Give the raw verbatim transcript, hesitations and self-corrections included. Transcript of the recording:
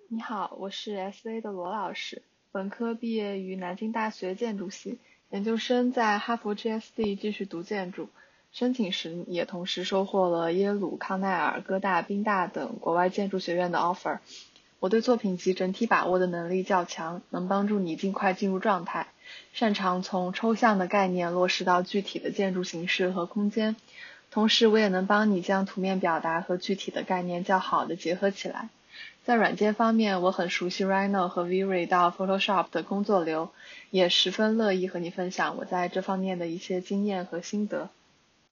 你好，我是 S A 的罗老师，本科毕业于南京大学建筑系，研究生在哈佛 G S D 继续读建筑，申请时也同时收获了耶鲁、康奈尔、哥大、宾大等国外建筑学院的 offer。我对作品集整体把握的能力较强，能帮助你尽快进入状态，擅长从抽象的概念落实到具体的建筑形式和空间。同时，我也能帮你将图面表达和具体的概念较好的结合起来。在软件方面，我很熟悉 Rhino 和 V-Ray 到 Photoshop 的工作流，也十分乐意和你分享我在这方面的一些经验和心得。